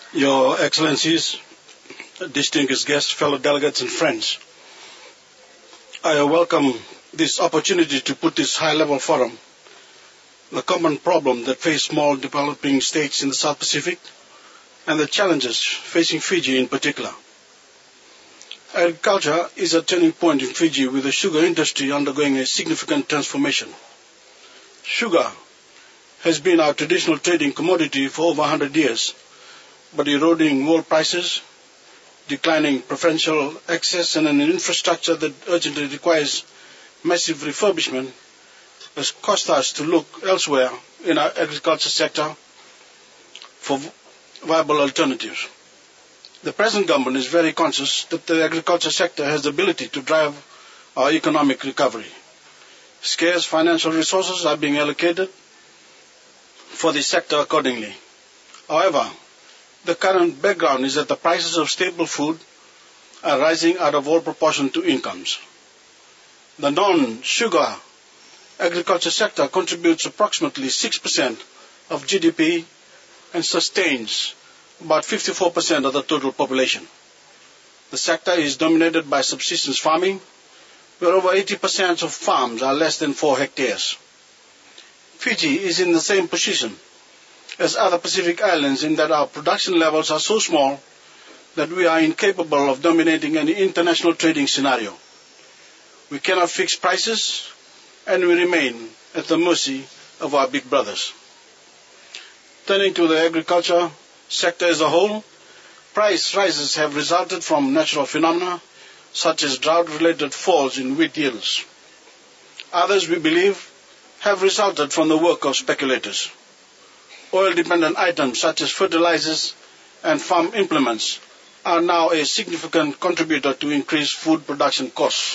Your Excellencies, distinguished guests, fellow delegates and friends, I welcome this opportunity to put this high-level forum, the common problem that face small developing states in the South Pacific and the challenges facing Fiji in particular. Agriculture is a turning point in Fiji with the sugar industry undergoing a significant transformation. Sugar has been our traditional trading commodity for over 100 years, but eroding world prices, declining preferential access, and an infrastructure that urgently requires massive refurbishment has caused us to look elsewhere in our agriculture sector for viable alternatives. The present government is very conscious that the agriculture sector has the ability to drive our economic recovery. Scarce financial resources are being allocated for the sector accordingly. However, the current background is that the prices of staple food are rising out of all proportion to incomes. The non-sugar agriculture sector contributes approximately 6% of GDP and sustains about 54% of the total population. The sector is dominated by subsistence farming, where over 80% of farms are less than 4 hectares. Fiji is in the same position as other Pacific islands in that our production levels are so small that we are incapable of dominating any international trading scenario. We cannot fix prices, and we remain at the mercy of our big brothers. Turning to the agriculture sector as a whole, price rises have resulted from natural phenomena such as drought-related falls in wheat yields. Others, we believe, have resulted from the work of speculators. Oil-dependent items such as fertilizers and farm implements are now a significant contributor to increased food production costs.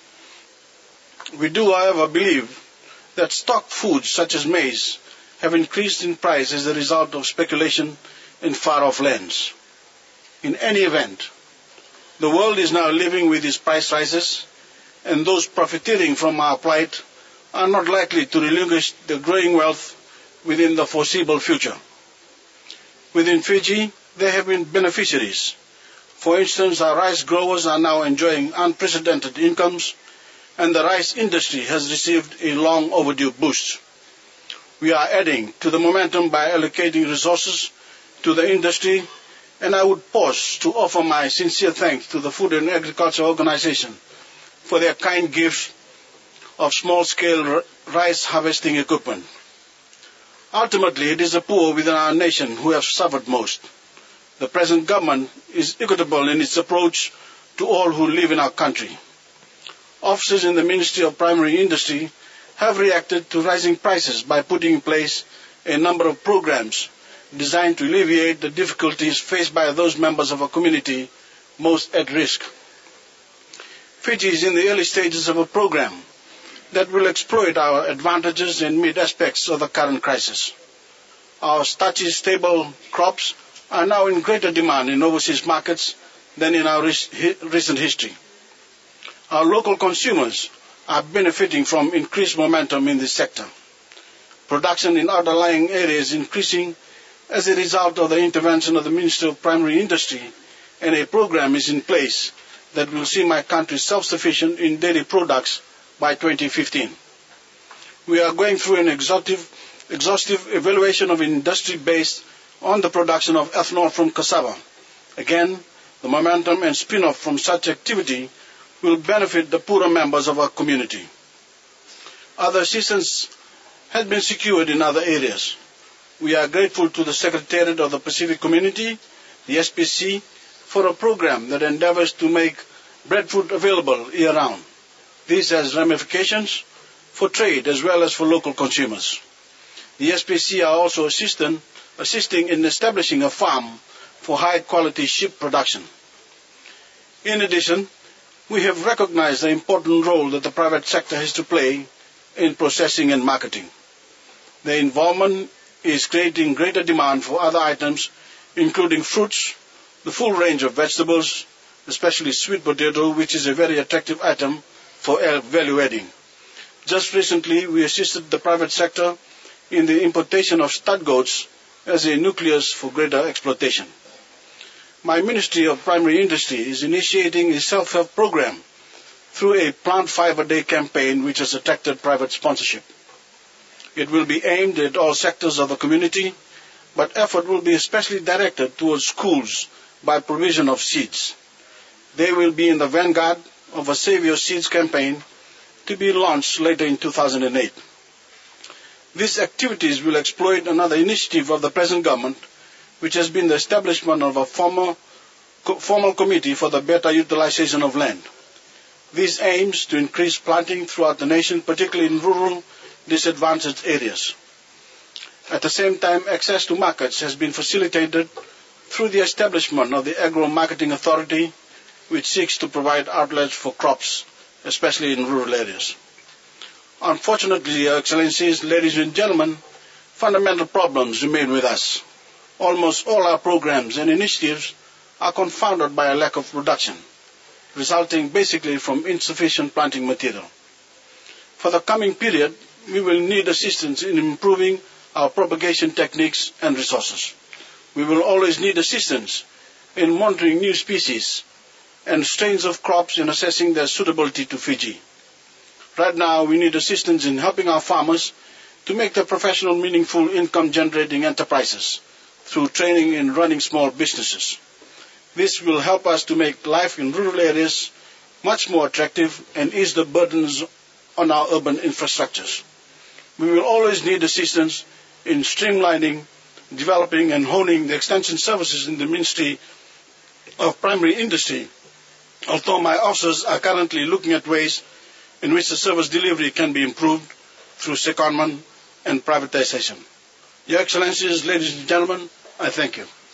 We do, however, believe that stock foods such as maize have increased in price as a result of speculation in far-off lands. In any event, the world is now living with these price rises, and those profiteering from our plight are not likely to relinquish their growing wealth within the foreseeable future. Within Fiji, there have been beneficiaries. For instance, our rice growers are now enjoying unprecedented incomes, and the rice industry has received a long overdue boost. We are adding to the momentum by allocating resources to the industry, and I would pause to offer my sincere thanks to the Food and Agriculture Organization for their kind gift of small-scale rice harvesting equipment. Ultimately, it is the poor within our nation who have suffered most. The present government is equitable in its approach to all who live in our country. Officers in the Ministry of Primary Industry have reacted to rising prices by putting in place a number of programs designed to alleviate the difficulties faced by those members of our community most at risk. Fiji is in the early stages of a program that will exploit our advantages and meet aspects of the current crisis. Our starchy staple crops are now in greater demand in overseas markets than in our recent history. Our local consumers are benefiting from increased momentum in this sector. Production in underlying areas is increasing as a result of the intervention of the Ministry of Primary Industry, and a program is in place that will see my country self-sufficient in dairy products by 2015. We are going through an exhaustive evaluation of industry based on the production of ethanol from cassava. Again, the momentum and spin-off from such activity will benefit the poorer members of our community. Other assistance has been secured in other areas. We are grateful to the Secretariat of the Pacific Community, the SPC, for a program that endeavors to make breadfruit available year-round. This has ramifications for trade as well as for local consumers. The SPC are also assisting in establishing a farm for high-quality sheep production. In addition, we have recognized the important role that the private sector has to play in processing and marketing. Their involvement is creating greater demand for other items, including fruits, the full range of vegetables, especially sweet potato, which is a very attractive item for value adding. Just recently, we assisted the private sector in the importation of stud goats as a nucleus for greater exploitation. My Ministry of Primary Industry is initiating a self-help program through a Plant Fiber Day campaign which has attracted private sponsorship. It will be aimed at all sectors of the community, but effort will be especially directed towards schools by provision of seeds. They will be in the vanguard of a Save Your Seeds campaign to be launched later in 2008. These activities will exploit another initiative of the present government, which has been the establishment of a formal committee for the better utilization of land. This aims to increase planting throughout the nation, particularly in rural, disadvantaged areas. At the same time, access to markets has been facilitated through the establishment of the Agro Marketing Authority, which seeks to provide outlets for crops, especially in rural areas. Unfortunately, Your Excellencies, ladies and gentlemen, fundamental problems remain with us. Almost all our programs and initiatives are confounded by a lack of production, resulting basically from insufficient planting material. For the coming period, we will need assistance in improving our propagation techniques and resources. We will always need assistance in monitoring new species and strains of crops and assessing their suitability to Fiji. Right now, we need assistance in helping our farmers to make their professional, meaningful income-generating enterprises through training in running small businesses. This will help us to make life in rural areas much more attractive and ease the burdens on our urban infrastructures. We will always need assistance in streamlining, developing and honing the extension services in the Ministry of Primary Industry, although my officers are currently looking at ways in which the service delivery can be improved through secondment and privatization. Your Excellencies, ladies and gentlemen, I thank you.